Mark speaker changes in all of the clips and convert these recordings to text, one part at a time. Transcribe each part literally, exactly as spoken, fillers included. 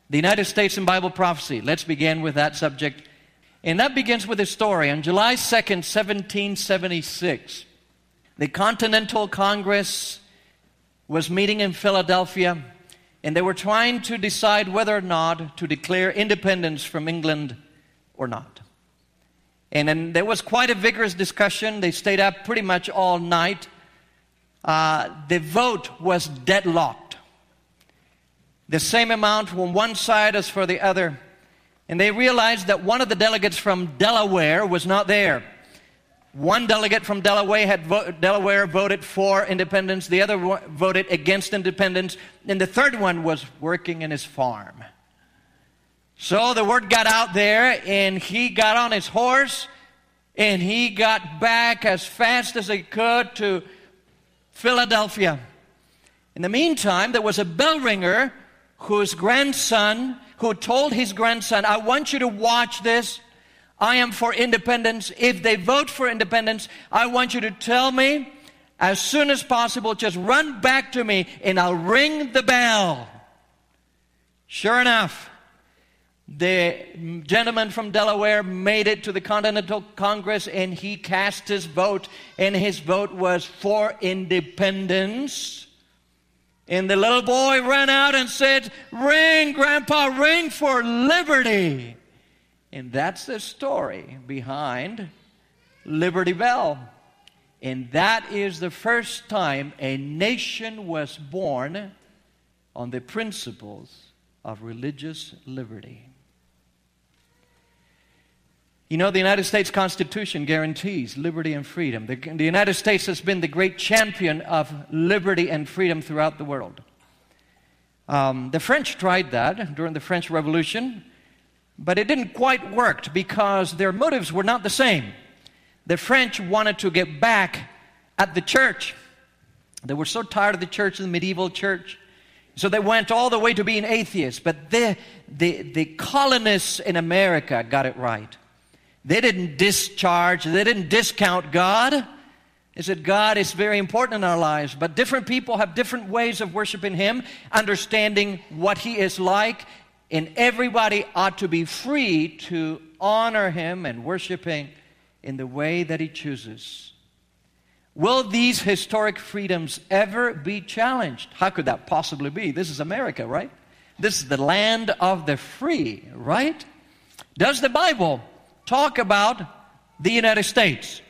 Speaker 1: The United States in Bible prophecy. Let's begin with that subject. And that begins with a story. On July second, seventeen seventy-six, the Continental Congress was meeting in Philadelphia, and they were trying to decide whether or not to declare independence from England or not. And then there was quite a vigorous discussion. They stayed up pretty much all night. Uh, the vote was deadlocked. The same amount from one side as for the other. And they realized that one of the delegates from Delaware was not there. One delegate from Delaware had vo- Delaware voted for independence. The other wo- voted against independence. And the third one was working in his farm. So the word got out there, and he got on his horse, and he got back as fast as he could to Philadelphia. In the meantime, there was a bell ringer whose grandson, who told his grandson, I want you to watch this. I am for independence. If they vote for independence, I want you to tell me as soon as possible. Just run back to me and I'll ring the bell. Sure enough, the gentleman from Delaware made it to the Continental Congress, and he cast his vote, and his vote was for independence. And the little boy ran out and said, ring, Grandpa, ring for liberty. And that's the story behind Liberty Bell. And that is the first time a nation was born on the principles of religious liberty. You know, the United States Constitution guarantees liberty and freedom. The, the United States has been the great champion of liberty and freedom throughout the world. Um, the French tried that during the French Revolution, but it didn't quite work because their motives were not the same. The French wanted to get back at the church. They were so tired of the church, the medieval church. So they went all the way to being atheists. But the, the, the colonists in America got it right. They didn't discharge, they didn't discount God. They said God is very important in our lives, but different people have different ways of worshiping Him, understanding what He is like, and everybody ought to be free to honor Him and worship Him in the way that He chooses. Will these historic freedoms ever be challenged? How could that possibly be? This is America, right? This is the land of the free, right? Does the Bible talk about the United States?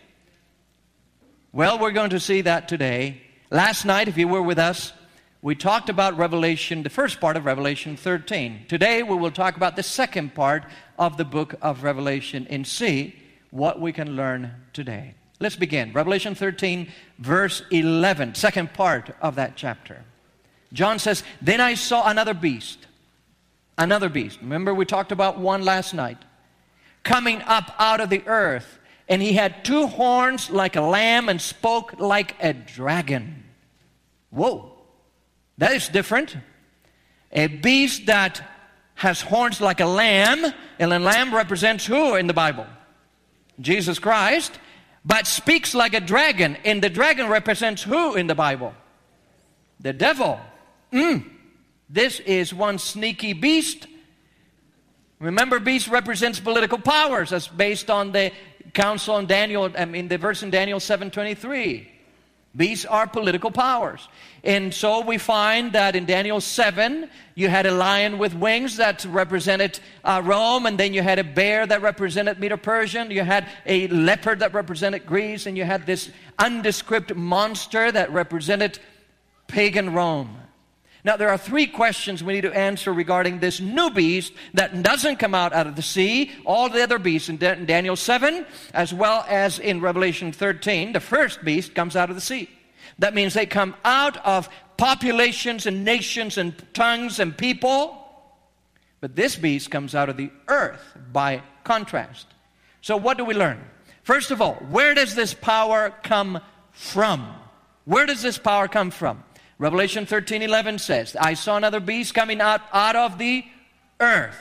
Speaker 1: Well, we're going to see that today. Last night, if you were with us, we talked about Revelation, the first part of Revelation thirteen. Today, we will talk about the second part of the book of Revelation and see what we can learn today. Let's begin. Revelation thirteen, verse eleven, second part of that chapter. John says, then I saw another beast. Another beast. Remember, we talked about one last night. Coming up out of the earth, and he had two horns like a lamb and spoke like a dragon. Whoa, that is different. A beast that has horns like a lamb, and a lamb represents who in the Bible? Jesus Christ, but speaks like a dragon, and the dragon represents who in the Bible? The devil. Mm. This is one sneaky beast. Remember, beast represents political powers. That's based on the council in Daniel, I mean, the verse in Daniel seven twenty-three. Beasts are political powers. And so we find that in Daniel seven, you had a lion with wings that represented uh, Rome, and then you had a bear that represented Medo-Persian, you had a leopard that represented Greece, and you had this undescript monster that represented pagan Rome. Now, there are three questions we need to answer regarding this new beast that doesn't come out out of the sea. All the other beasts in Daniel seven, as well as in Revelation thirteen, the first beast comes out of the sea. That means they come out of populations and nations and tongues and people. But this beast comes out of the earth by contrast. So what do we learn? First of all, where does this power come from? Where does this power come from? Revelation thirteen eleven says, I saw another beast coming out, out of the earth.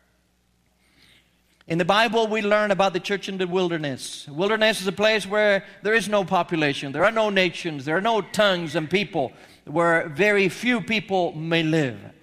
Speaker 1: In the Bible, we learn about the church in the wilderness. Wilderness is a place where there is no population. There are no nations. There are no tongues and people, where very few people may live.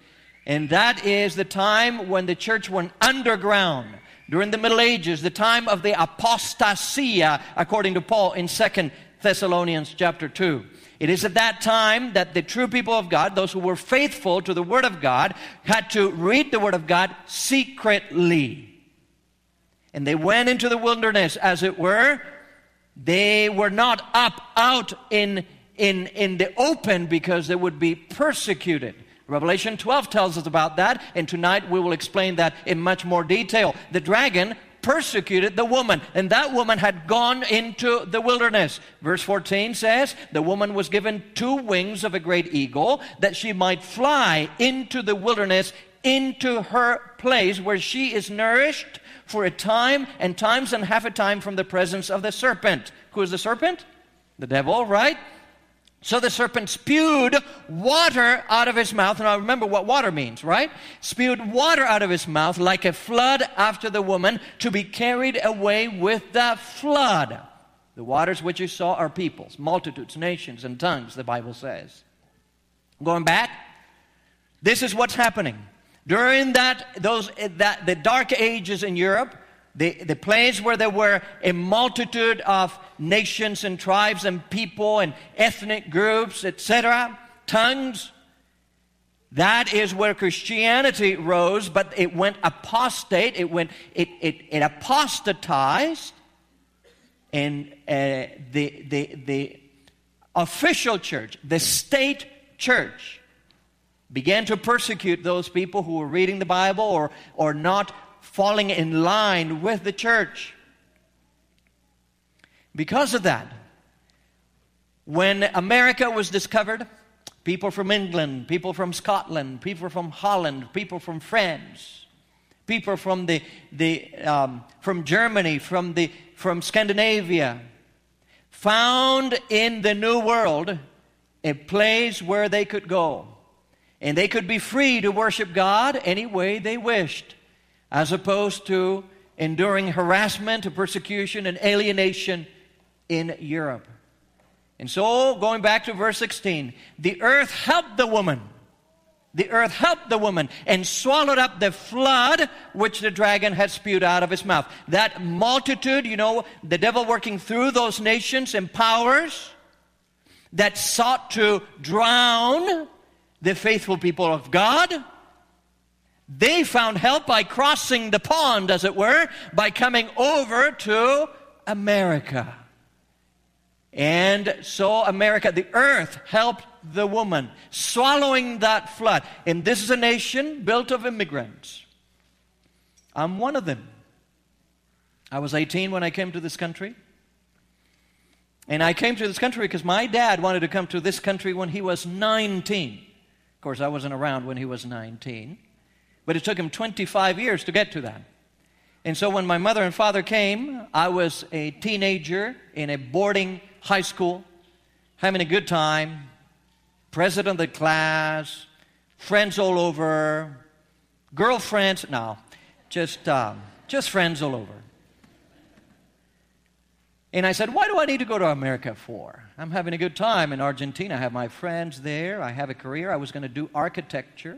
Speaker 1: And that is the time when the church went underground. During the Middle Ages, the time of the apostasia, according to Paul in Second Thessalonians chapter two. It is at that time that the true people of God, those who were faithful to the Word of God, had to read the Word of God secretly. And they went into the wilderness, as it were. They were not up, out in, in, in the open, because they would be persecuted. Revelation twelve tells us about that, and tonight we will explain that in much more detail. The dragon persecuted the woman, and that woman had gone into the wilderness. Verse fourteen says, the woman was given two wings of a great eagle, that she might fly into the wilderness, into her place where she is nourished for a time and times and half a time from the presence of the serpent. Who is the serpent? The devil, right? So the serpent spewed water out of his mouth. Now remember what water means, right? Spewed water out of his mouth like a flood after the woman, to be carried away with the flood. The waters which you saw are peoples, multitudes, nations, and tongues, the Bible says. Going back, this is what's happening. During that, those, that the dark ages in Europe, The, the place where there were a multitude of nations and tribes and people and ethnic groups, et cetera, tongues, that is where Christianity rose, but it went apostate, it went, it, it, it apostatized, and uh, the, the, the official church, the state church, began to persecute those people who were reading the Bible or, or not falling in line with the church. Because of that, when America was discovered, people from England, people from Scotland, people from Holland, people from France, people from the the um, from Germany, from the from Scandinavia, found in the New World a place where they could go, and they could be free to worship God any way they wished, as opposed to enduring harassment, persecution, and alienation in Europe. And so, going back to verse sixteen, the earth helped the woman. The earth helped the woman and swallowed up the flood which the dragon had spewed out of his mouth. That multitude, you know, the devil working through those nations and powers that sought to drown the faithful people of God, they found help by crossing the pond, as it were, by coming over to America. And so America, the earth, helped the woman, swallowing that flood. And this is a nation built of immigrants. I'm one of them. I was eighteen when I came to this country. And I came to this country because my dad wanted to come to this country when he was nineteen. Of course, I wasn't around when he was nineteen. But it took him twenty-five years to get to that. And so when my mother and father came, I was a teenager in a boarding high school, having a good time, president of the class, friends all over, girlfriends, no, just, um, just friends all over. And I said, why do I need to go to America for? I'm having a good time in Argentina. I have my friends there. I have a career. I was going to do architecture.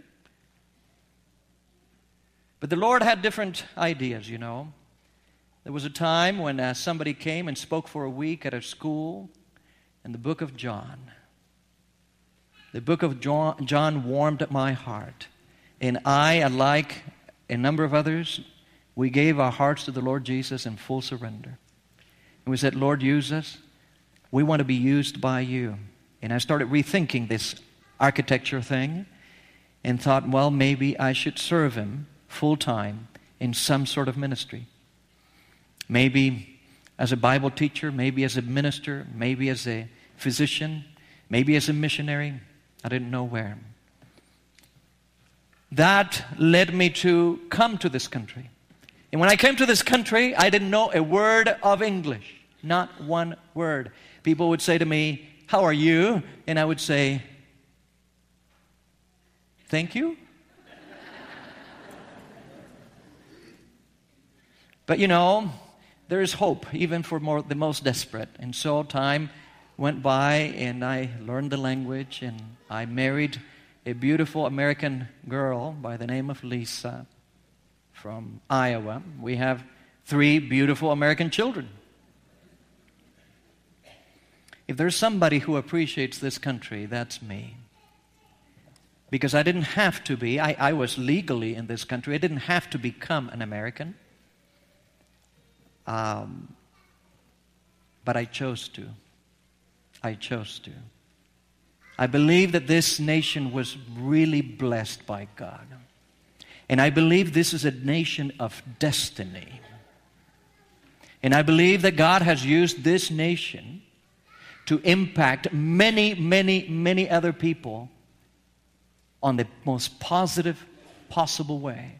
Speaker 1: But the Lord had different ideas, you know. There was a time when uh, somebody came and spoke for a week at a school in the book of John. The book of John, John warmed my heart. And I, unlike a number of others, we gave our hearts to the Lord Jesus in full surrender. And we said, Lord, use us. We want to be used by you. And I started rethinking this architecture thing and thought, well, maybe I should serve him full-time in some sort of ministry. Maybe as a Bible teacher, maybe as a minister, maybe as a physician, maybe as a missionary. I didn't know where. That led me to come to this country. And when I came to this country, I didn't know a word of English. Not one word. People would say to me, how are you? And I would say, thank you. But you know, there is hope even for more, the most desperate. And so time went by and I learned the language and I married a beautiful American girl by the name of Lisa from Iowa. We have three beautiful American children. If there's somebody who appreciates this country, that's me. Because I didn't have to be. I, I was legally in this country. I didn't have to become an American. Um, but I chose to. I chose to. I believe that this nation was really blessed by God. And I believe this is a nation of destiny. And I believe that God has used this nation to impact many, many, many other people on the most positive possible way.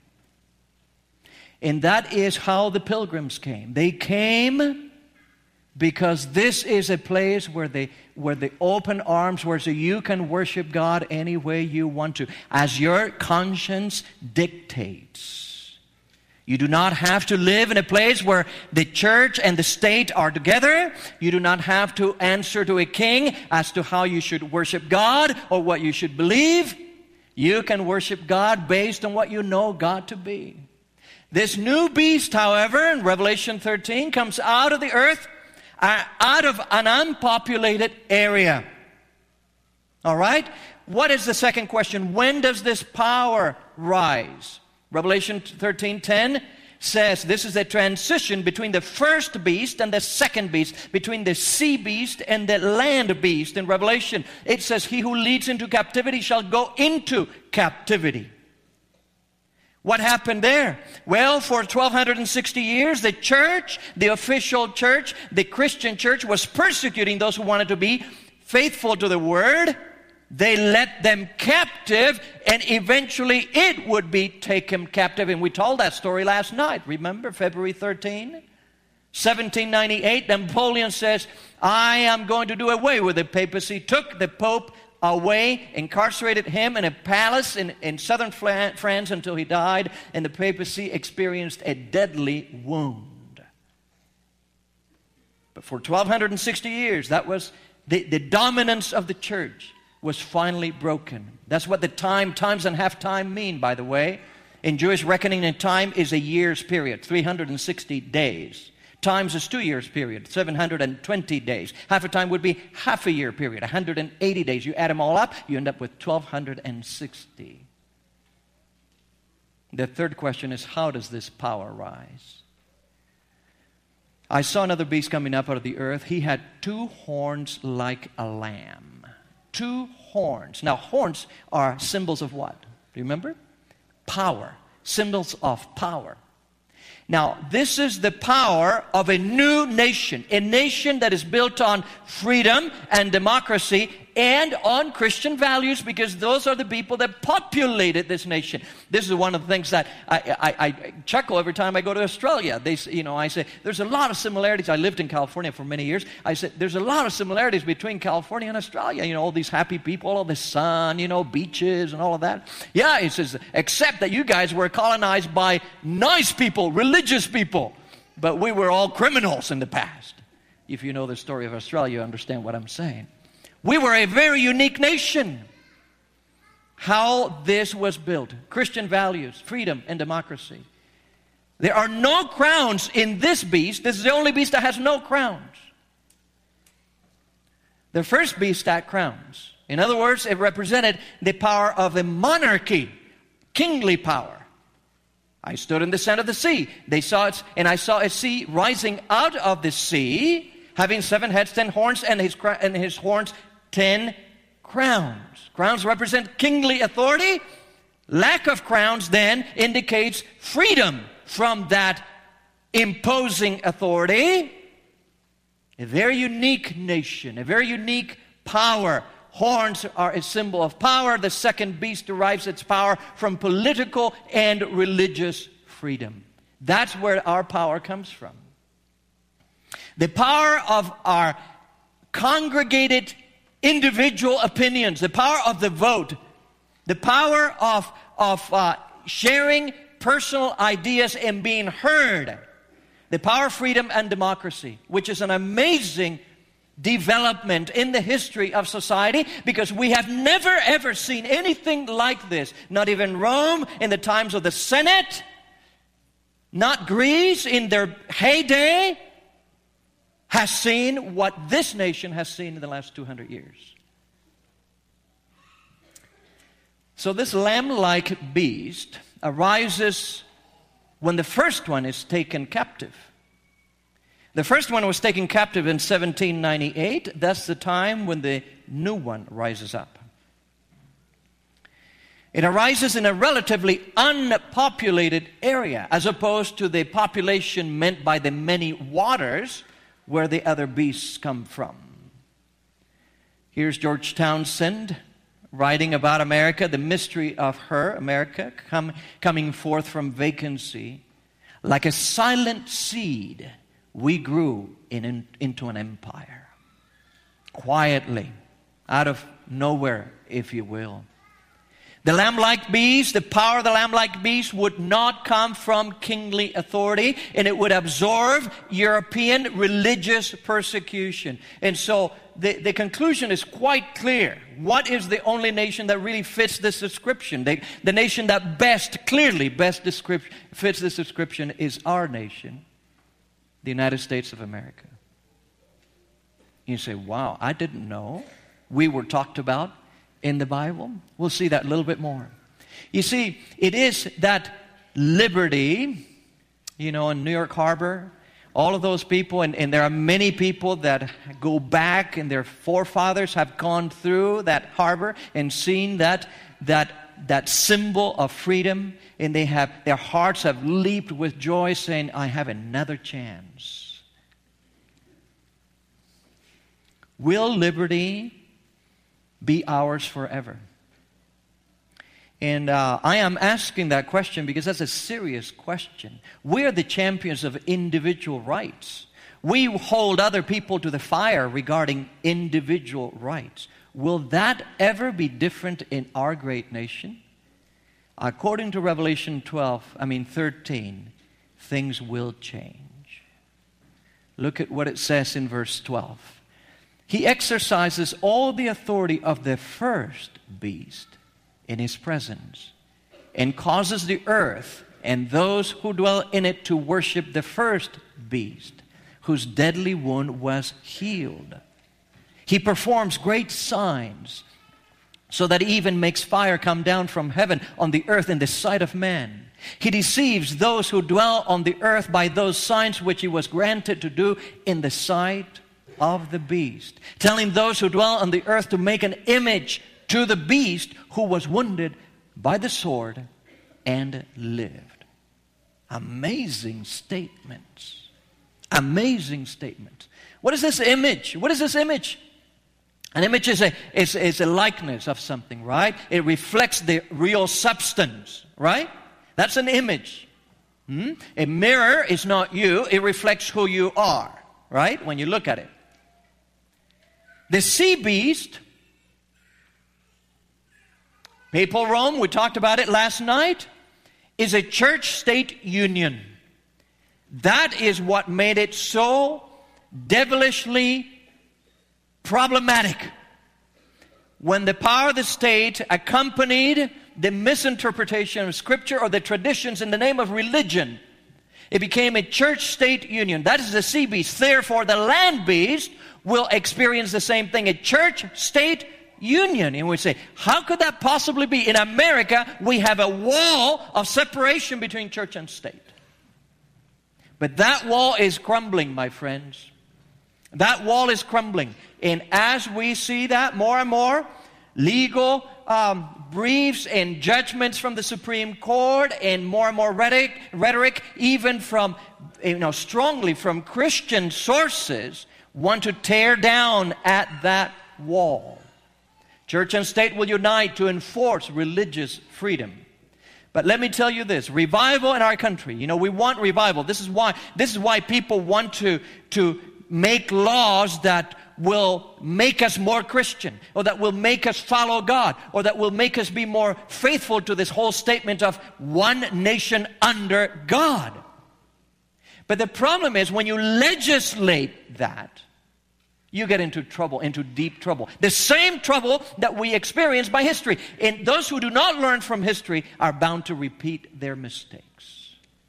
Speaker 1: And that is how the pilgrims came. They came because this is a place where they where the open arms, where so you can worship God any way you want to, as your conscience dictates. You do not have to live in a place where the church and the state are together. You do not have to answer to a king as to how you should worship God or what you should believe. You can worship God based on what you know God to be. This new beast, however, in Revelation thirteen, comes out of the earth, uh, out of an unpopulated area. All right? What is the second question? When does this power rise? Revelation thirteen ten says this is a transition between the first beast and the second beast, between the sea beast and the land beast. In Revelation, it says, he who leads into captivity shall go into captivity. What happened there? Well, for twelve sixty years, the church, the official church, the Christian church was persecuting those who wanted to be faithful to the word. They led them captive, and eventually it would be taken captive. And we told that story last night. Remember, February thirteenth, seventeen ninety-eight, Napoleon says, I am going to do away with the papacy. Took the Pope away, incarcerated him in a palace in, in southern France until he died, and the papacy experienced a deadly wound. But for twelve sixty years, that was the, the dominance of the church was finally broken. That's what the time, times and half time mean, by the way. In Jewish reckoning, and time is a year's period, three hundred sixty days. Times is two years period, seven hundred twenty days. Half a time would be half a year period, one hundred eighty days. You add them all up, you end up with twelve sixty. The third question is, how does this power rise? I saw another beast coming up out of the earth. He had two horns like a lamb. Two horns. Now, horns are symbols of what? Remember? Power. Symbols of power. Now, this is the power of a new nation. A nation that is built on freedom and democracy and on Christian values, because those are the people that populated this nation. This is one of the things that I, I, I chuckle every time I go to Australia. They, you know, I say, there's a lot of similarities. I lived in California for many years. I said, there's a lot of similarities between California and Australia. You know, all these happy people, all the sun, you know, beaches and all of that. Yeah, he says, except that you guys were colonized by nice people, religious people. But we were all criminals in the past. If you know the story of Australia, you understand what I'm saying. We were a very unique nation. How this was built. Christian values, freedom, and democracy. There are no crowns in this beast. This is the only beast that has no crowns. The first beast had crowns. In other words, it represented the power of a monarchy, kingly power. I stood in the center of the sea. They saw it, and I saw a sea rising out of the sea, having seven heads, ten horns, and his and his horns ten crowns. Crowns represent kingly authority. Lack of crowns then indicates freedom from that imposing authority. A very unique nation, a very unique power. Horns are a symbol of power. The second beast derives its power from political and religious freedom. That's where our power comes from. The power of our congregated individual opinions, the power of the vote, the power of, of uh, sharing personal ideas and being heard, the power of freedom and democracy, which is an amazing development in the history of society, because we have never ever seen anything like this. Not even Rome in the times of the Senate, not Greece in their heyday, has seen what this nation has seen in the last two hundred years. So this lamb-like beast arises when the first one is taken captive. The first one was taken captive in seventeen ninety-eight. That's the time when the new one rises up. It arises in a relatively unpopulated area, as opposed to the population meant by the many waters where the other beasts come from. Here's George Townsend writing about America, the mystery of her, America, come, coming forth from vacancy. Like a silent seed, we grew in, in, into an empire. Quietly, out of nowhere, if you will. The lamb-like beast, the power of the lamb-like beast would not come from kingly authority, and it would absorb European religious persecution. And so the, the conclusion is quite clear. What is the only nation that really fits this description? The, the nation that best, clearly best description, fits this description is our nation, the United States of America. You say, wow, I didn't know we were talked about in the Bible. We'll see that a little bit more. You see, it is that liberty, you know, in New York Harbor, all of those people, and, and there are many people that go back and their forefathers have gone through that harbor and seen that, that, that symbol of freedom, and they have, their hearts have leaped with joy saying, I have another chance. Will liberty be ours forever? And uh, I am asking that question because that's a serious question. We are the champions of individual rights. We hold other people to the fire regarding individual rights. Will that ever be different in our great nation? According to Revelation twelve, I mean thirteen, things will change. Look at what it says in verse twelve. He exercises all the authority of the first beast in his presence, and causes the earth and those who dwell in it to worship the first beast, whose deadly wound was healed. He performs great signs, so that he even makes fire come down from heaven on the earth in the sight of man. He deceives those who dwell on the earth by those signs which he was granted to do in the sight of the beast, telling those who dwell on the earth to make an image to the beast who was wounded by the sword and lived. Amazing statements. Amazing statements. What is this image? What is this image? An image is a, is, is a likeness of something, right? It reflects the real substance, right? That's an image. Hmm? A mirror is not you. It reflects who you are, right? When you look at it. The sea beast, Papal Rome, we talked about it last night, is a church-state union. That is what made it so devilishly problematic. When the power of the state accompanied the misinterpretation of Scripture or the traditions in the name of religion, it became a church-state union. That is the sea beast. Therefore, the land beast will experience the same thing, a church-state union. And we say, how could that possibly be? In America, we have a wall of separation between church and state. But that wall is crumbling, my friends. That wall is crumbling. And as we see that more and more, legal um, briefs and judgments from the Supreme Court and more and more rhetoric, rhetoric even from, you know, strongly from Christian sources, want to tear down at that wall. Church and state will unite to enforce religious freedom. But let me tell you this, revival in our country, you know, we want revival. This is why, this is why people want to, to make laws that will make us more Christian, or that will make us follow God, or that will make us be more faithful to this whole statement of one nation under God. But the problem is when you legislate that, you get into trouble, into deep trouble. The same trouble that we experience by history. And those who do not learn from history are bound to repeat their mistakes.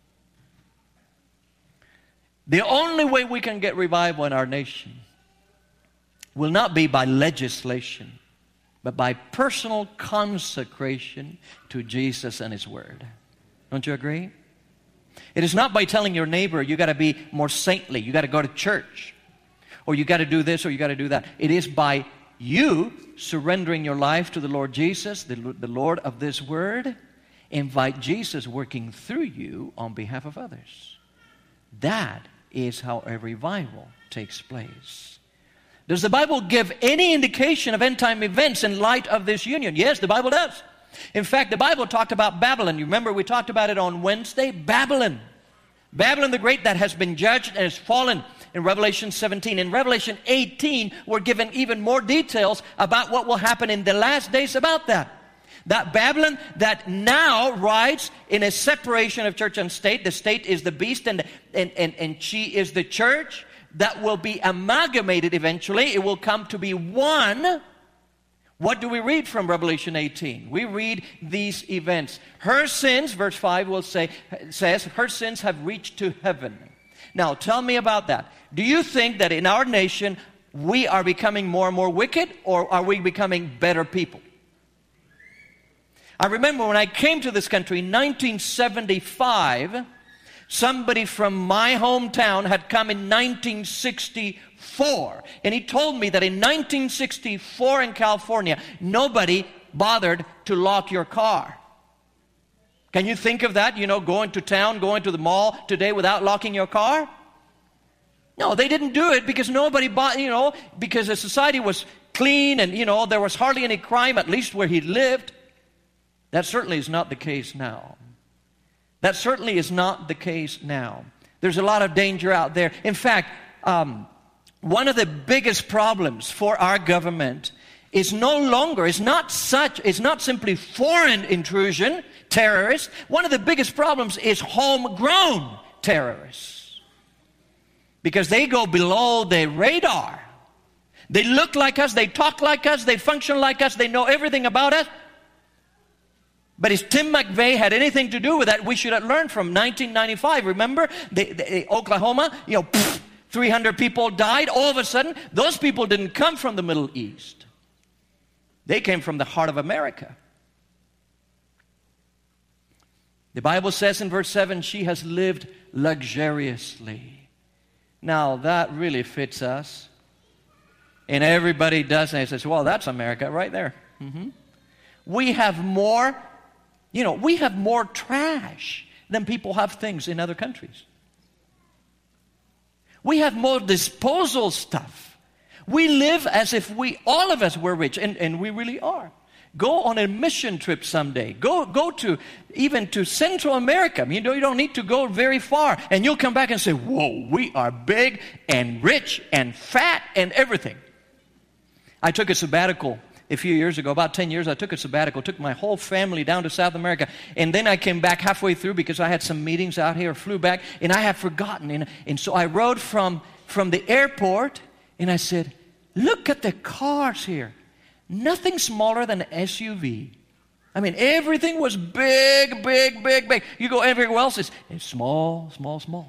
Speaker 1: The only way we can get revival in our nation will not be by legislation, but by personal consecration to Jesus and His Word. Don't you agree? It is not by telling your neighbor, you got to be more saintly, you got to go to church, or you got to do this, or you got to do that. It is by you surrendering your life to the Lord Jesus, the, the Lord of this Word. Invite Jesus working through you on behalf of others. That is how a revival takes place. Does the Bible give any indication of end-time events in light of this union? Yes, the Bible does. In fact, the Bible talked about Babylon. You remember we talked about it on Wednesday? Babylon. Babylon the Great that has been judged and has fallen in Revelation seventeen. In Revelation eighteen, we're given even more details about what will happen in the last days about that. That Babylon that now rides in a separation of church and state. The state is the beast and, and, and, and she is the church. That will be amalgamated eventually. It will come to be one. What do we read from Revelation eighteen? We read these events. Her sins, verse five will say, says, her sins have reached to heaven. Now, tell me about that. Do you think that in our nation we are becoming more and more wicked, or are we becoming better people? I remember when I came to this country in nineteen seventy-five, somebody from my hometown had come in nineteen sixty-four. And he told me that in nineteen sixty-four in California, nobody bothered to lock your car. Can you think of that? You know, going to town, going to the mall today without locking your car? No, they didn't do it because nobody bought, you know, because the society was clean and, you know, there was hardly any crime, at least where he lived. That certainly is not the case now. That certainly is not the case now. There's a lot of danger out there. In fact, um, one of the biggest problems for our government is no longer, it's not such, it's not simply foreign intrusion, terrorists. One of the biggest problems is homegrown terrorists. Because they go below the radar. They look like us, they talk like us, they function like us, they know everything about us. But if Tim McVeigh had anything to do with that, we should have learned from nineteen ninety-five. Remember, the, the, Oklahoma, you know, pff, three hundred people died. All of a sudden, those people didn't come from the Middle East. They came from the heart of America. The Bible says in verse seven, she has lived luxuriously. Now, that really fits us. And everybody does, and they says, well, that's America right there. Mm-hmm. We have more... You know, we have more trash than people have things in other countries. We have more disposal stuff. We live as if we, all of us were rich, and, and we really are. Go on a mission trip someday. Go go to, even to Central America. You know, you don't need to go very far. And you'll come back and say, whoa, we are big and rich and fat and everything. I took a sabbatical a few years ago, about ten years, I took a sabbatical, took my whole family down to South America, and then I came back halfway through because I had some meetings out here, flew back, and I had forgotten. And, and so I rode from, from the airport, and I said, look at the cars here. Nothing smaller than an S U V. I mean, everything was big, big, big, big. You go everywhere else, it's, it's small, small, small.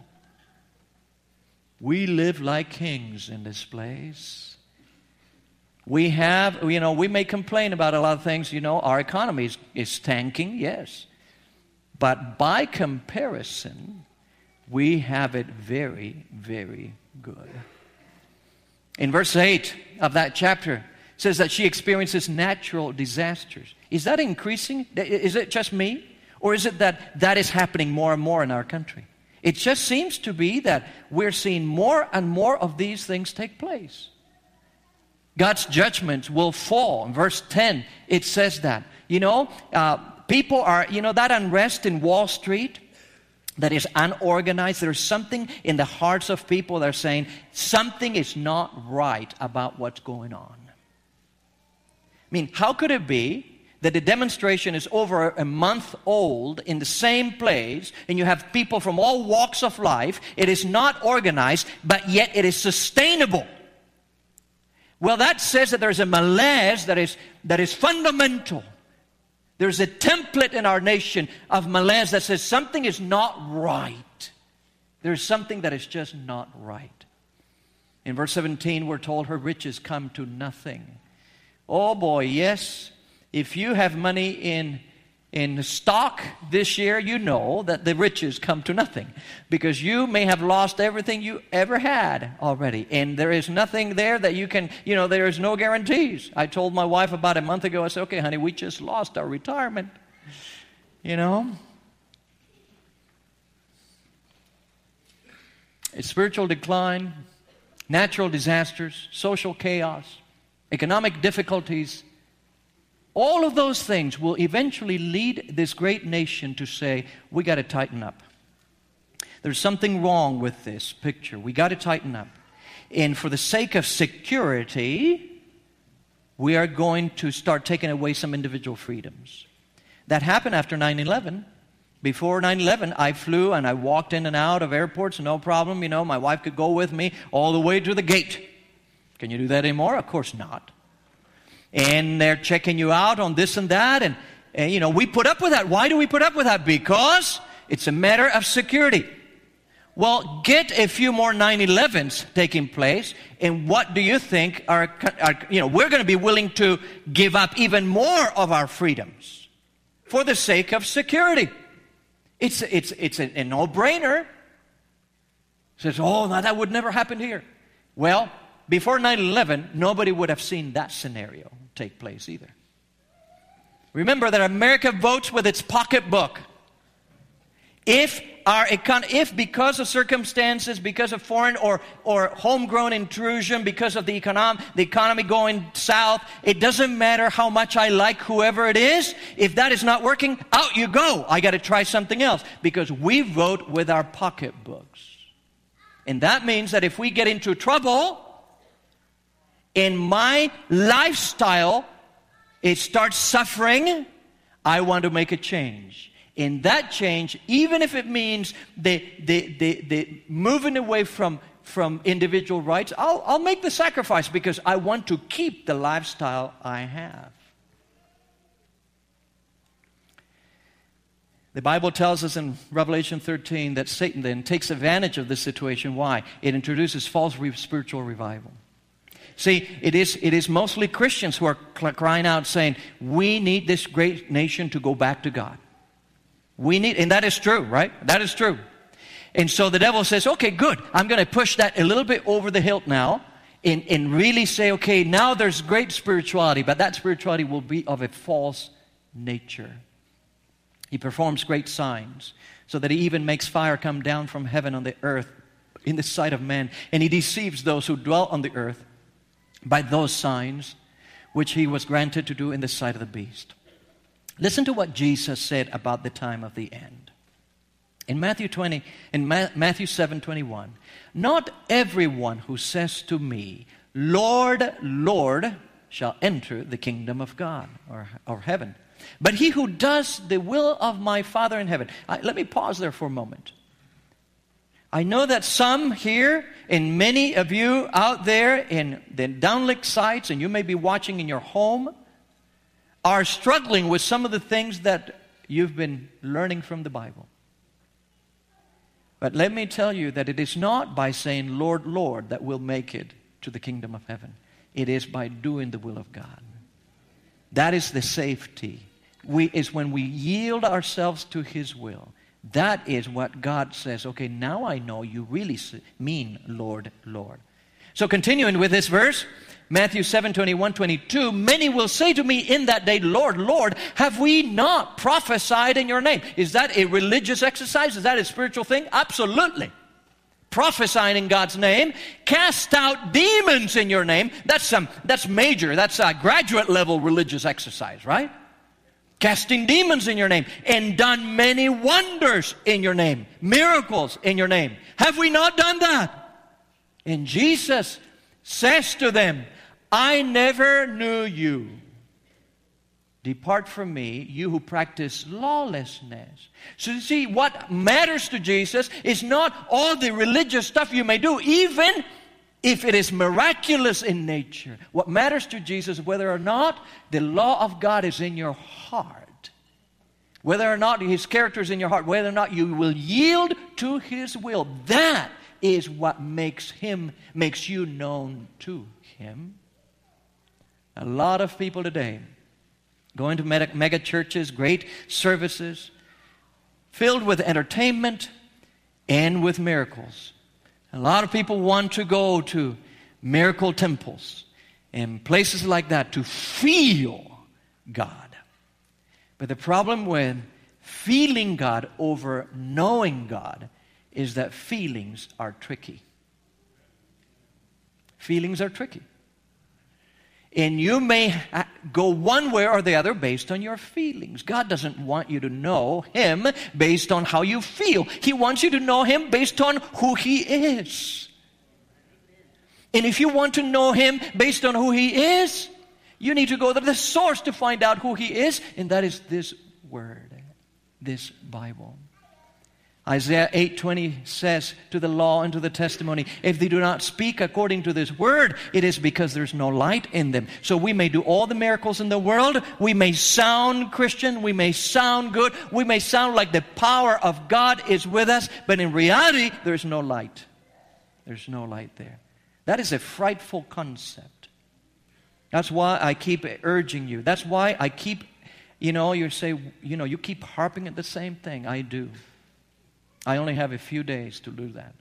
Speaker 1: We live like kings in this place. We have, you know, we may complain about a lot of things, you know, our economy is, is tanking, yes. But by comparison, we have it very, very good. In verse eight of that chapter, it says that she experiences natural disasters. Is that increasing? Is it just me? Or is it that that is happening more and more in our country? It just seems to be that we're seeing more and more of these things take place. God's judgments will fall. In verse ten, it says that. You know, uh, people are, you know, that unrest in Wall Street that is unorganized, there's something in the hearts of people that are saying, something is not right about what's going on. I mean, how could it be that the demonstration is over a month old in the same place, and you have people from all walks of life, it is not organized, but yet it is sustainable? Well, that says that there's a malaise that is, that is fundamental. There's a template in our nation of malaise that says something is not right. There's something that is just not right. In verse seventeen, we're told her riches come to nothing. Oh boy, yes. If you have money in, in stock this year, you know that the riches come to nothing. Because you may have lost everything you ever had already. And there is nothing there that you can, you know, there is no guarantees. I told my wife about a month ago, I said, okay, honey, we just lost our retirement. You know? It's spiritual decline, natural disasters, social chaos, economic difficulties. All of those things will eventually lead this great nation to say, we got to tighten up. There's something wrong with this picture. We got to tighten up. And for the sake of security, we are going to start taking away some individual freedoms. That happened after nine eleven. Before nine eleven, I flew and I walked in and out of airports, no problem. You know, my wife could go with me all the way to the gate. Can you do that anymore? Of course not. And they're checking you out on this and that. And, and, you know, we put up with that. Why do we put up with that? Because it's a matter of security. Well, get a few more nine elevens taking place. And what do you think are, are you know, we're going to be willing to give up even more of our freedoms for the sake of security. It's, it's, it's a, a no-brainer. Says, oh, no, that would never happen here. Well, before nine eleven, nobody would have seen that scenario take place either. Remember that America votes with its pocketbook. If our econ- if because of circumstances, because of foreign or, or homegrown intrusion, because of the, econom- the economy going south, it doesn't matter how much I like whoever it is. If that is not working, out you go. I got to try something else because we vote with our pocketbooks. And that means that if we get into trouble, in my lifestyle, it starts suffering, I want to make a change. In that change, even if it means the, the, the, the moving away from, from individual rights, I'll, I'll make the sacrifice because I want to keep the lifestyle I have. The Bible tells us in Revelation thirteen that Satan then takes advantage of this situation. Why? It introduces false re- spiritual revival. See, it is, it is mostly Christians who are cl- crying out saying, we need this great nation to go back to God. We need, and that is true, right? That is true. And so the devil says, okay, good. I'm going to push that a little bit over the hilt now and, and really say, okay, now there's great spirituality, but that spirituality will be of a false nature. He performs great signs so that he even makes fire come down from heaven on the earth in the sight of men. And he deceives those who dwell on the earth by those signs which he was granted to do in the sight of the beast. Listen to what Jesus said about the time of the end. In Matthew twenty, in Ma- Matthew seven twenty-one, not everyone who says to me, Lord, Lord, shall enter the kingdom of God or, or heaven, but he who does the will of my Father in heaven. I, let me pause there for a moment. I know that some here and many of you out there in the downlink sites, and you may be watching in your home, are struggling with some of the things that you've been learning from the Bible. But let me tell you that it is not by saying, Lord, Lord, that we'll make it to the kingdom of heaven. It is by doing the will of God. That is the safety. We, is when we yield ourselves to His will. That is what God says, okay, now I know you really mean Lord, Lord. So continuing with this verse, Matthew seven, twenty-one, twenty-two, many will say to me in that day, Lord, Lord, have we not prophesied in your name? Is that a religious exercise? Is that a spiritual thing? Absolutely. Prophesying in God's name, cast out demons in your name. That's some, that's major. That's a graduate level religious exercise, right? Casting demons in your name, and done many wonders in your name, miracles in your name. Have we not done that? And Jesus says to them, I never knew you. Depart from me, you who practice lawlessness. So you see, what matters to Jesus is not all the religious stuff you may do, even if it is miraculous in nature, what matters to Jesus is whether or not the law of God is in your heart, whether or not His character is in your heart, whether or not you will yield to His will. That is what makes Him, makes you known to Him. A lot of people today going to mega, mega churches, great services, filled with entertainment and with miracles. A lot of people want to go to miracle temples and places like that to feel God. But the problem with feeling God over knowing God is that feelings are tricky. Feelings are tricky. And you may go one way or the other based on your feelings. God doesn't want you to know Him based on how you feel. He wants you to know Him based on who He is. And if you want to know Him based on who He is, you need to go to the source to find out who He is, and that is this Word, this Bible. Isaiah eight twenty says, to the law and to the testimony, if they do not speak according to this word, it is because there's no light in them. So we may do all the miracles in the world. We may sound Christian. We may sound good. We may sound like the power of God is with us. But in reality, there's no light. There's no light there. That is a frightful concept. That's why I keep urging you. That's why I keep, you know, you say, you know, you keep harping at the same thing. I do. I only have a few days to do that.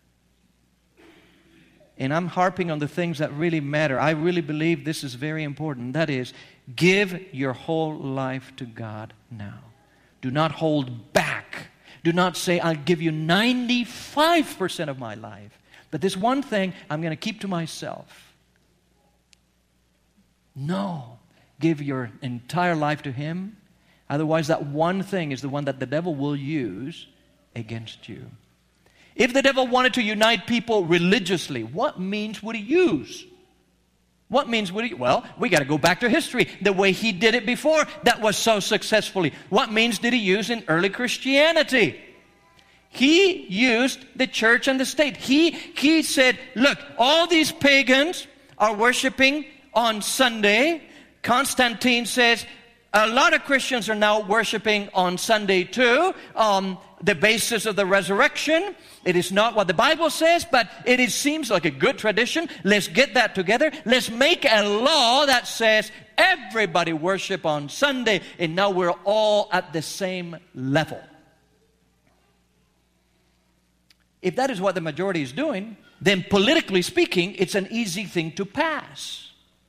Speaker 1: And I'm harping on the things that really matter. I really believe this is very important. That is, give your whole life to God now. Do not hold back. Do not say, I'll give you ninety-five percent of my life. But this one thing I'm going to keep to myself. No. Give your entire life to Him. Otherwise, that one thing is the one that the devil will use against you. If the devil wanted to unite people religiously, what means would he use? What means would he? Well, we got to go back to history. The way he did it before, that was so successfully. What means did he use in early Christianity? He used the church and the state. He, he said, look, all these pagans are worshiping on Sunday. Constantine says, a lot of Christians are now worshiping on Sunday too, on the basis of the resurrection. It is not what the Bible says, but it is, seems like a good tradition. Let's get that together. Let's make a law that says everybody worship on Sunday, and now we're all at the same level. If that is what the majority is doing, then politically speaking, it's an easy thing to pass.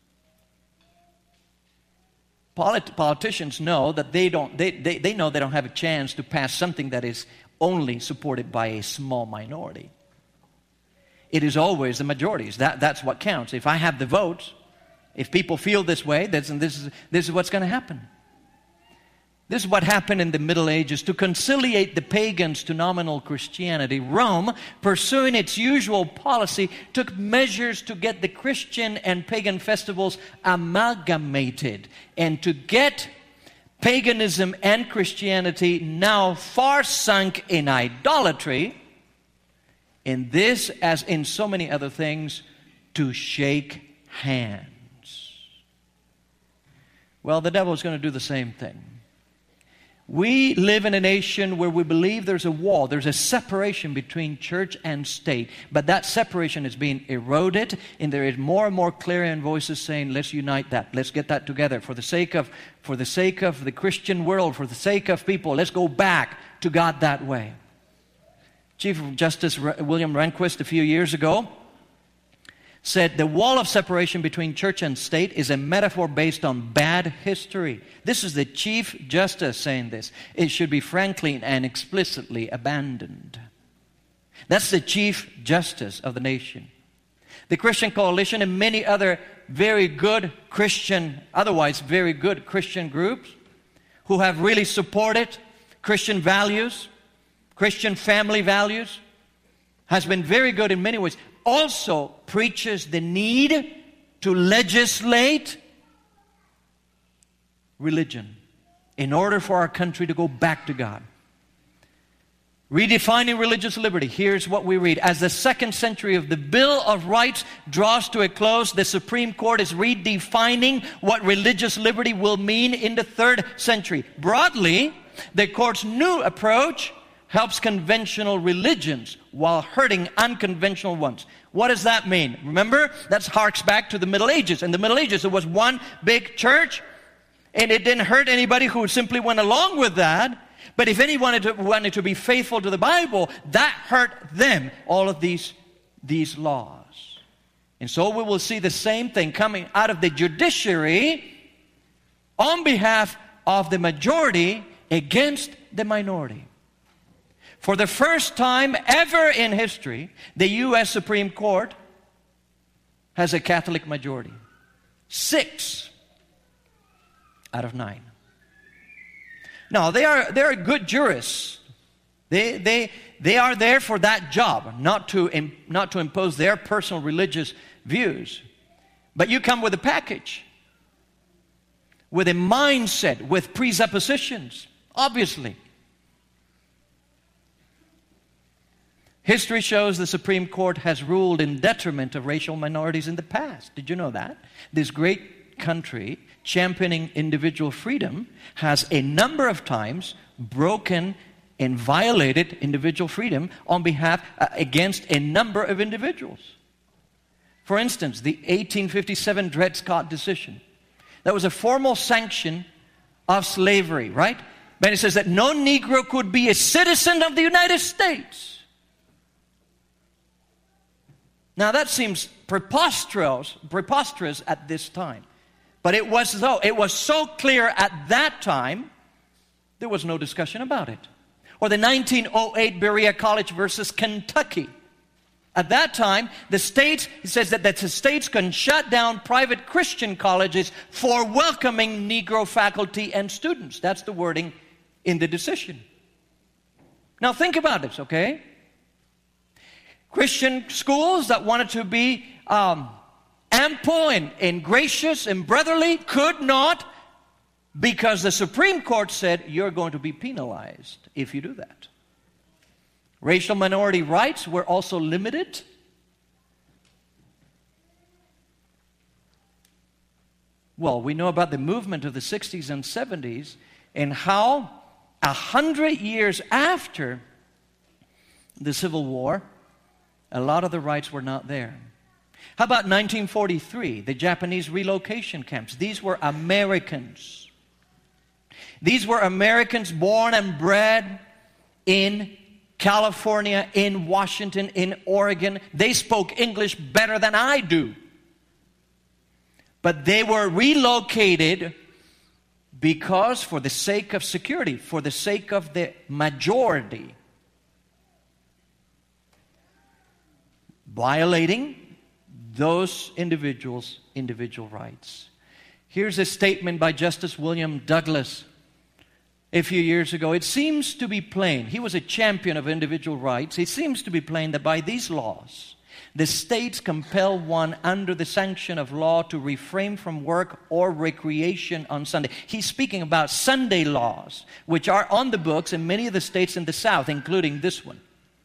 Speaker 1: Polit- politicians know that they don't, they, they, they know they don't have a chance to pass something that is only supported by a small minority. It is always the majorities. That, that's what counts. If I have the votes, if people feel this way, that's, and this is, this is what's going to happen. This is what happened in the Middle Ages. To conciliate the pagans to nominal Christianity, Rome, pursuing its usual policy, took measures to get the Christian and pagan festivals amalgamated, and to get paganism and Christianity, now far sunk in idolatry, in this, as in so many other things, to shake hands. Well, the devil is going to do the same thing. We live in a nation where we believe there's a wall, there's a separation between church and state. But that separation is being eroded, and there is more and more clarion voices saying, let's unite that, let's get that together for the sake of, for the sake of the Christian world, for the sake of people. Let's go back to God that way. Chief Justice William Rehnquist a few years ago said the wall of separation between church and state is a metaphor based on bad history. This is the Chief Justice saying this. It should be frankly and explicitly abandoned. That's the Chief Justice of the nation. The Christian Coalition and many other very good Christian, otherwise very good Christian groups who have really supported Christian values, Christian family values, has been very good in many ways, also preaches the need to legislate religion in order for our country to go back to God. Redefining religious liberty. Here's what we read. As the second century of the Bill of Rights draws to a close, the Supreme Court is redefining what religious liberty will mean in the third century. Broadly, the court's new approach helps conventional religions while hurting unconventional ones. What does that mean? Remember, that harks back to the Middle Ages. In the Middle Ages, it was one big church, and it didn't hurt anybody who simply went along with that. But if anyone wanted to, wanted to be faithful to the Bible, that hurt them, all of these, these laws. And so we will see the same thing coming out of the judiciary on behalf of the majority against the minority. For the first time ever in history, the U S Supreme Court has a Catholic majority. Six out of nine. Now, they are they are good jurists. They they they are there for that job, not to im, not to impose their personal religious views. But you come with a package, with a mindset, with presuppositions, obviously. History shows the Supreme Court has ruled in detriment of racial minorities in the past. Did you know that? This great country, championing individual freedom, has a number of times broken and violated individual freedom on behalf, uh, against a number of individuals. For instance, the eighteen fifty-seven Dred Scott decision. That was a formal sanction of slavery, right? But it says that no Negro could be a citizen of the United States. Now that seems preposterous, preposterous at this time. But it was so, it was so clear at that time, there was no discussion about it. Or the nineteen oh eight Berea College versus Kentucky. At that time, the states, it says that, that the states can shut down private Christian colleges for welcoming Negro faculty and students. That's the wording in the decision. Now think about this, okay? Christian schools that wanted to be um, ample and, and gracious and brotherly could not, because the Supreme Court said you're going to be penalized if you do that. Racial minority rights were also limited. Well, we know about the movement of the sixties and seventies and how a hundred years after the Civil War, a lot of the rights were not there. How about nineteen forty-three, the Japanese relocation camps? These were Americans. These were Americans born and bred in California, in Washington, in Oregon. They spoke English better than I do. But they were relocated because, for the sake of security, for the sake of the majority, violating those individuals' individual rights. Here's a statement by Justice William Douglas a few years ago. It seems to be plain, he was a champion of individual rights. It seems to be plain that by these laws, the states compel one under the sanction of law to refrain from work or recreation on Sunday. He's speaking about Sunday laws, which are on the books in many of the states in the South, including this one.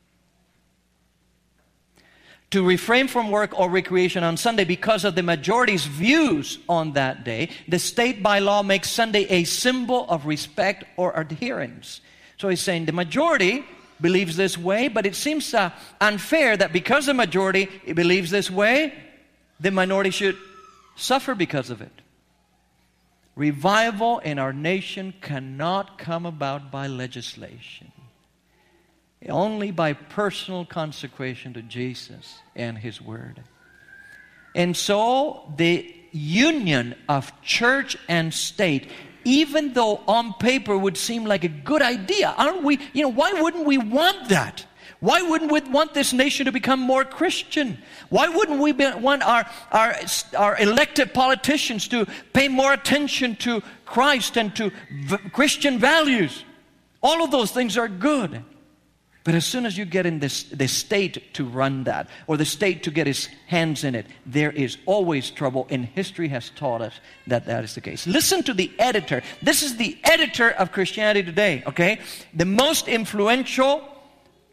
Speaker 1: To refrain from work or recreation on Sunday because of the majority's views on that day, the state by law makes Sunday a symbol of respect or adherence. So he's saying the majority believes this way, but it seems uh, unfair that because the majority believes this way, the minority should suffer because of it. Revival in our nation cannot come about by legislation. Only by personal consecration to Jesus and His Word. And so the union of church and state, even though on paper would seem like a good idea, aren't we? You know, why wouldn't we want that? Why wouldn't we want this nation to become more Christian? Why wouldn't we be, want our, our, our elected politicians to pay more attention to Christ and to v- Christian values? All of those things are good. But as soon as you get in this, the state to run that, or the state to get its hands in it, there is always trouble, and history has taught us that that is the case. Listen to the editor. This is the editor of Christianity Today, okay? The most influential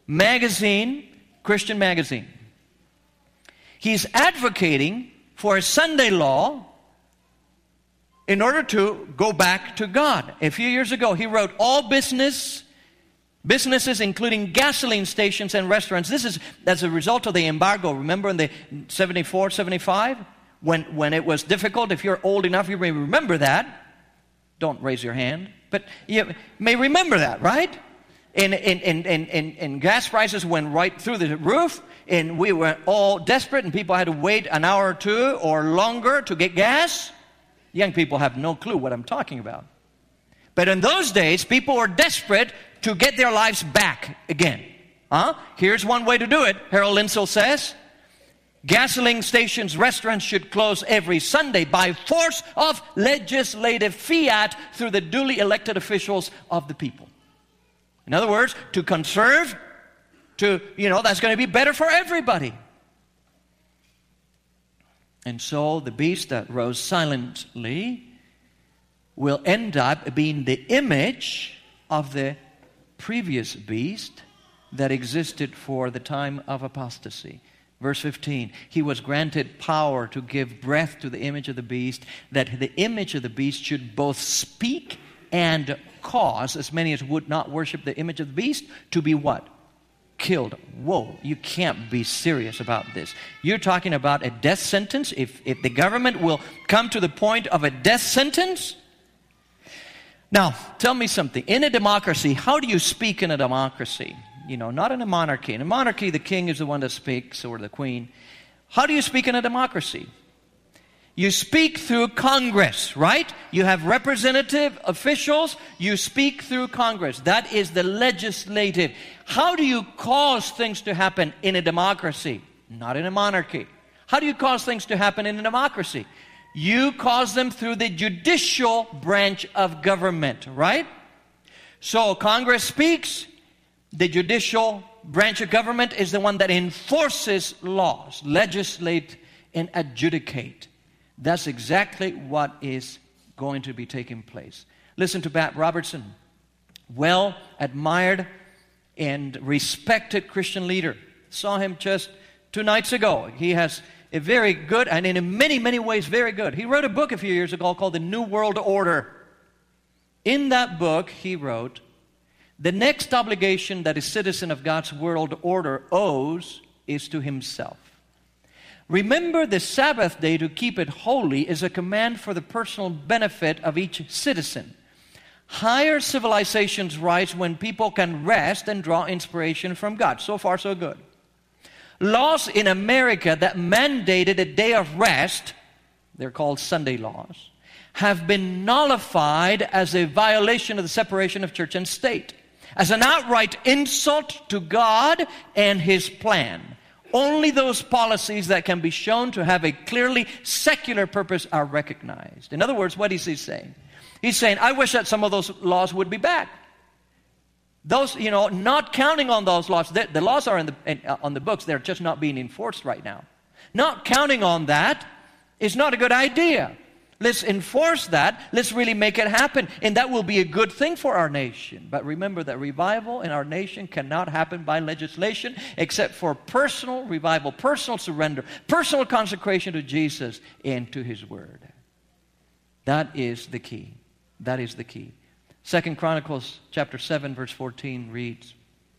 Speaker 1: magazine, Christian magazine. He's advocating for a Sunday law in order to go back to God. A few years ago, he wrote, all business, businesses including gasoline stations and restaurants. This is as a result of the embargo. Remember in the seventy-four, seventy-five? When, when it was difficult, if you're old enough, you may remember that. Don't raise your hand. But you may remember that, right? And, and, and, and, and, and gas prices went right through the roof. And we were all desperate. And people had to wait an hour or two or longer to get gas. Young people have no clue what I'm talking about. But in those days, people were desperate to get their lives back again. Huh? Here's one way to do it. Harold Lindsell says, gasoline stations, restaurants should close every Sunday by force of legislative fiat through the duly elected officials of the people. In other words, to conserve, to, you know, that's going to be better for everybody. And so the beast that rose silently will end up being the image of the previous beast that existed for the time of apostasy. Verse fifteen, he was granted power to give breath to the image of the beast, that the image of the beast should both speak and cause as many as would not worship the image of the beast to be what? Killed. Whoa, you can't be serious about this. You're talking about a death sentence? If, if the government will come to the point of a death sentence? Now, tell me something. In a democracy, how do you speak in a democracy? You know, not in a monarchy. In a monarchy, the king is the one that speaks, or the queen. How do you speak in a democracy? You speak through Congress, right? You have representative officials. You speak through Congress. That is the legislative. How do you cause things to happen in a democracy? Not in a monarchy. How do you cause things to happen in a democracy? You cause them through the judicial branch of government, right? So Congress speaks. The judicial branch of government is the one that enforces laws, legislate, and adjudicate. That's exactly what is going to be taking place. Listen to Pat Robertson, well admired and respected Christian leader. Saw him just two nights ago. He has a very good, and in many, many ways very good. He wrote a book a few years ago called The New World Order. In that book, he wrote, the next obligation that a citizen of God's world order owes is to himself. Remember the Sabbath day to keep it holy is a command for the personal benefit of each citizen. Higher civilizations rise when people can rest and draw inspiration from God. So far, so good. Laws in America that mandated a day of rest, they're called Sunday laws, have been nullified as a violation of the separation of church and state, as an outright insult to God and His plan. Only those policies that can be shown to have a clearly secular purpose are recognized. In other words, what is he saying? He's saying, I wish that some of those laws would be back. Those, you know, not counting on those laws. The, the laws are in the, in, uh, on the books. They're just not being enforced right now. Not counting on that is not a good idea. Let's enforce that. Let's really make it happen. And that will be a good thing for our nation. But remember that revival in our nation cannot happen by legislation except for personal revival, personal surrender, personal consecration to Jesus and to His Word. That is the key. That is the key. Second Chronicles chapter seven verse fourteen reads,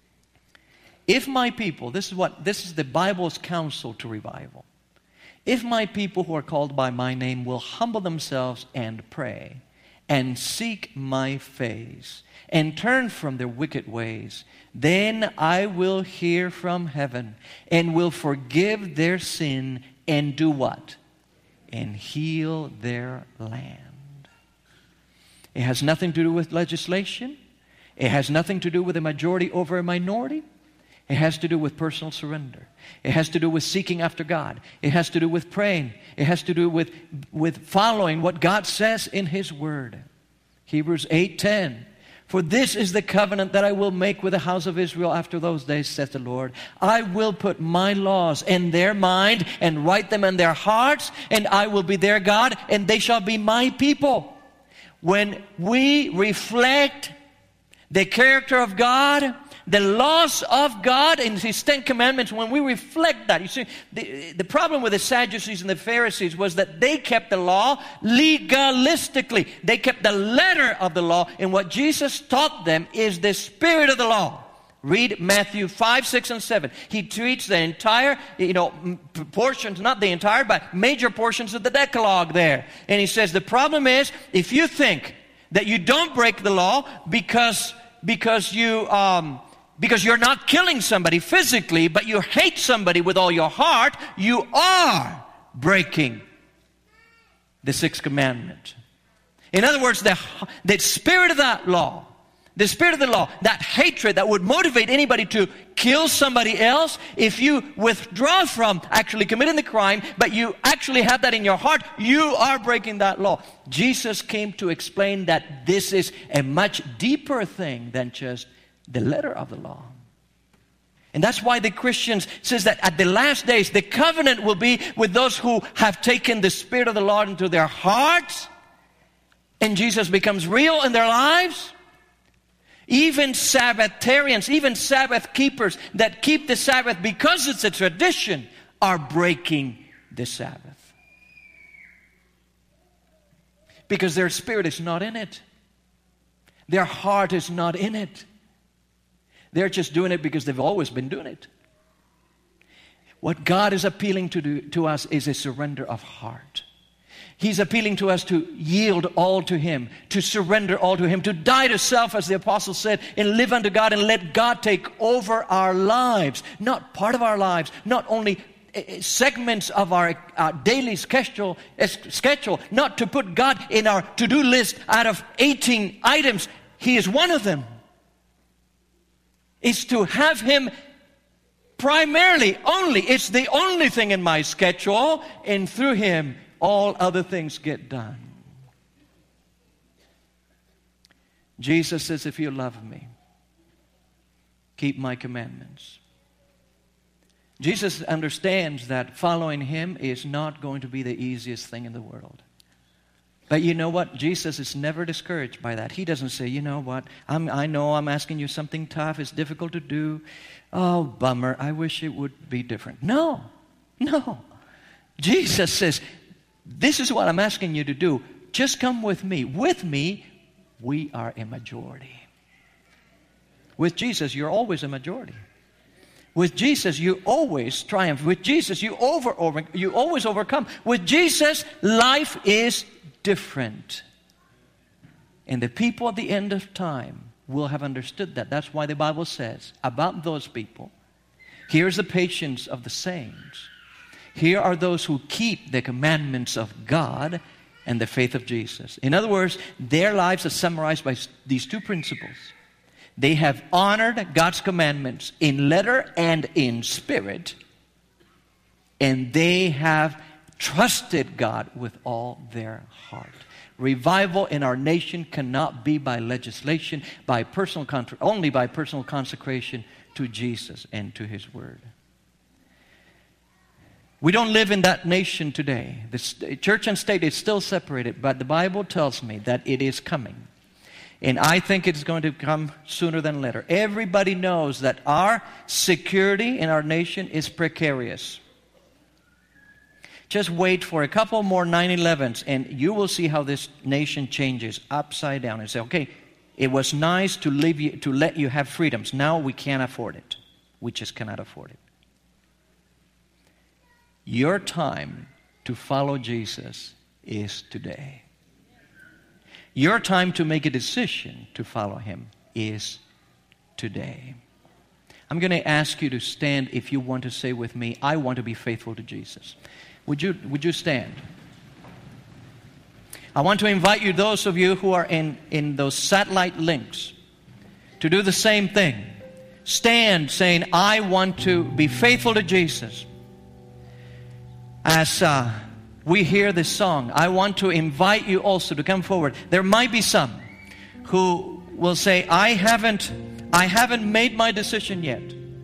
Speaker 1: if my people, this is what, this is the Bible's counsel to revival. If my people who are called by my name will humble themselves and pray and seek my face and turn from their wicked ways, then I will hear from heaven and will forgive their sin and do what? And heal their land. It has nothing to do with legislation. It has nothing to do with a majority over a minority. It has to do with personal surrender. It has to do with seeking after God. It has to do with praying. It has to do with, with following what God says in His Word. Hebrews eight ten. For this is the covenant that I will make with the house of Israel after those days, saith the Lord. I will put my laws in their mind and write them in their hearts, and I will be their God, and they shall be my people. When we reflect the character of God, The laws of God and His Ten Commandments, when we reflect that, you see, the, the problem with the Sadducees and the Pharisees was that they kept the law legalistically. They kept the letter of the law, and what Jesus taught them is the spirit of the law. Read Matthew five, six, and seven. He treats the entire, you know, portions, not the entire, but major portions of the Decalogue there. And He says, the problem is, if you think that you don't break the law because, because, you, um, because you're not killing somebody physically, but you hate somebody with all your heart, you are breaking the sixth commandment. In other words, the, the spirit of that law, the spirit of the law, that hatred that would motivate anybody to kill somebody else, if you withdraw from actually committing the crime, but you actually have that in your heart, you are breaking that law. Jesus came to explain that this is a much deeper thing than just the letter of the law. And that's why the Christians says that at the last days, the covenant will be with those who have taken the spirit of the Lord into their hearts, and Jesus becomes real in their lives. Even Sabbatarians, even Sabbath keepers that keep the Sabbath because it's a tradition are breaking the Sabbath. Because their spirit is not in it. Their heart is not in it. They're just doing it because they've always been doing it. What God is appealing to do, to us is a surrender of heart. He's appealing to us to yield all to Him, to surrender all to Him, to die to self, as the apostle said, and live unto God and let God take over our lives. Not part of our lives, not only segments of our uh, daily schedule, schedule, not to put God in our to-do list out of eighteen items. He is one of them. It's to have Him primarily, only. It's the only thing in my schedule, and through Him, all other things get done. Jesus says, if you love me, keep my commandments. Jesus understands that following Him is not going to be the easiest thing in the world. But you know what? Jesus is never discouraged by that. He doesn't say, you know what, I'm, I know I'm asking you something tough. It's difficult to do. Oh, bummer. I wish it would be different. No, no. Jesus says, this is what I'm asking you to do. Just come with me. With me, we are a majority. With Jesus, you're always a majority. With Jesus, you always triumph. With Jesus, you over, over you always overcome. With Jesus, life is different. And the people at the end of time will have understood that. That's why the Bible says about those people, here's the patience of the saints. Here are those who keep the commandments of God and the faith of Jesus. In other words, their lives are summarized by these two principles. They have honored God's commandments in letter and in spirit, and they have trusted God with all their heart. Revival in our nation cannot be by legislation, by personal contra- only by personal consecration to Jesus and to His Word. We don't live in that nation today. The st- church and state is still separated, but the Bible tells me that it is coming. And I think it's going to come sooner than later. Everybody knows that our security in our nation is precarious. Just wait for a couple more nine elevens and you will see how this nation changes upside down and say, okay, it was nice to, live you, to let you have freedoms. Now we can't afford it. We just cannot afford it. Your time to follow Jesus is today. Your time to make a decision to follow Him is today. I'm going to ask you to stand if you want to say with me, I want to be faithful to Jesus. Would you, would you stand? I want to invite you, those of you who are in, in those satellite links, to do the same thing. Stand saying, I want to be faithful to Jesus. As uh, we hear this song, I want to invite you also to come forward. There might be some who will say, I haven't, I haven't made my decision yet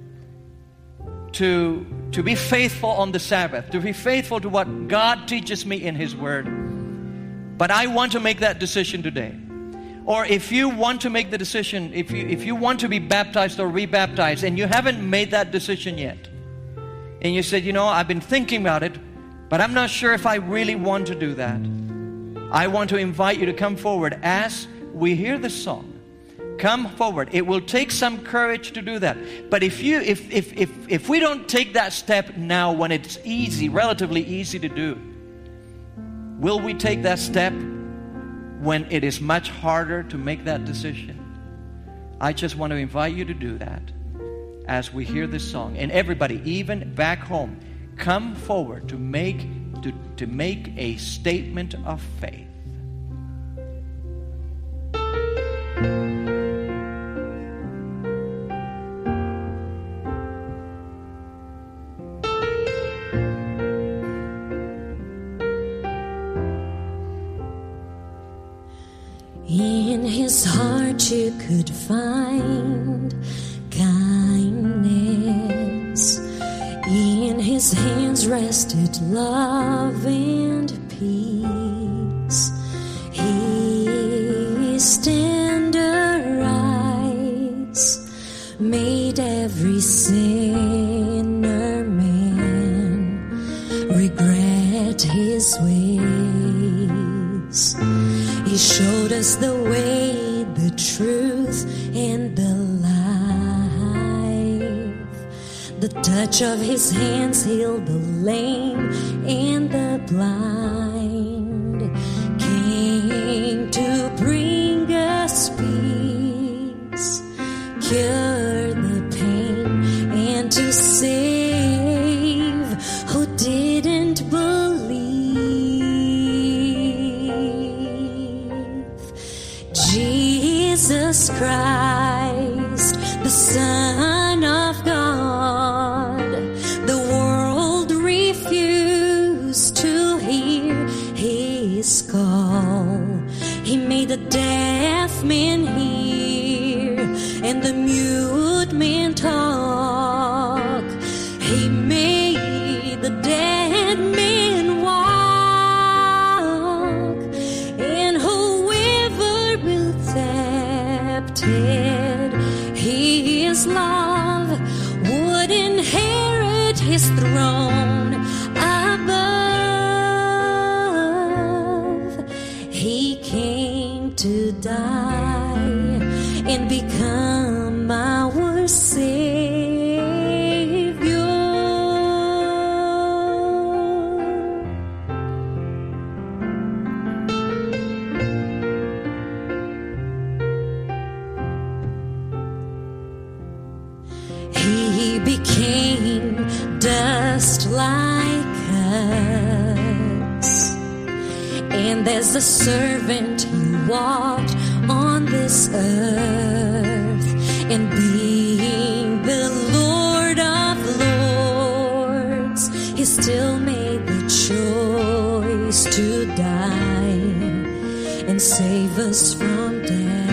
Speaker 1: to, to be faithful on the Sabbath, to be faithful to what God teaches me in His Word. But I want to make that decision today. Or if you want to make the decision, if you, if you want to be baptized or rebaptized and you haven't made that decision yet, and you said, you know, I've been thinking about it, but I'm not sure if I really want to do that, I want to invite you to come forward as we hear this song. Come forward. It will take some courage to do that. But if you, if, if, if, if we don't take that step now when it's easy, relatively easy to do, will we take that step when it is much harder to make that decision? I just want to invite you to do that as we hear this song. And everybody, even back home, come forward to make, to, to make a statement of faith.
Speaker 2: In his heart you could find kindness. In his hands rested love and peace. His tender eyes made every sinner man regret his ways. He showed us the way, the truth, and the life. The touch of his hands healed the lame and the blind. Came to bring us peace, cure the pain, and to save who didn't believe. Jesus Christ, the Son of God, the world refused to hear his call. He made the deaf man hear and the mute man talk. He made the dead man walk, and whoever will accepted his love would inherit his throne above. He came to die and become our Savior. He became dust like us, and as a servant he walked on this earth, and being the Lord of Lords, he still made the choice to die and save us from death.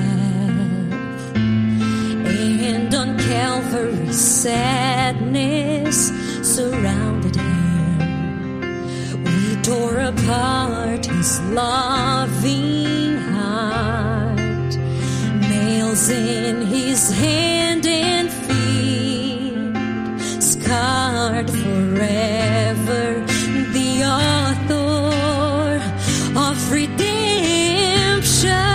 Speaker 2: And on Calvary sadness surrounded him. We tore apart his loving heart, nails in his hand and feet, scarred forever, the author of redemption.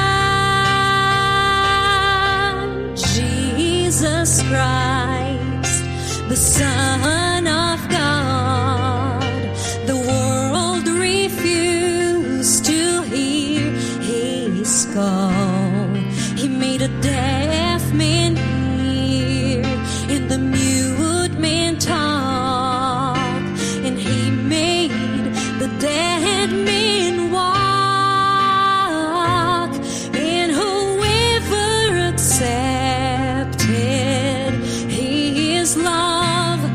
Speaker 2: Jesus Christ, the Son of God, the world refused to hear his call. He made a deaf man hear and the mute man talk, and he made the dead man walk, and whoever accepted his love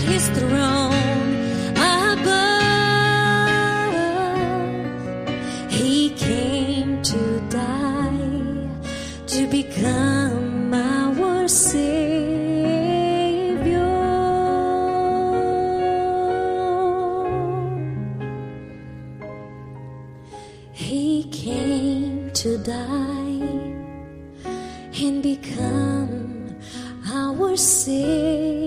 Speaker 2: his throne above. He came to die, to become our Savior. He came to die and become our Savior.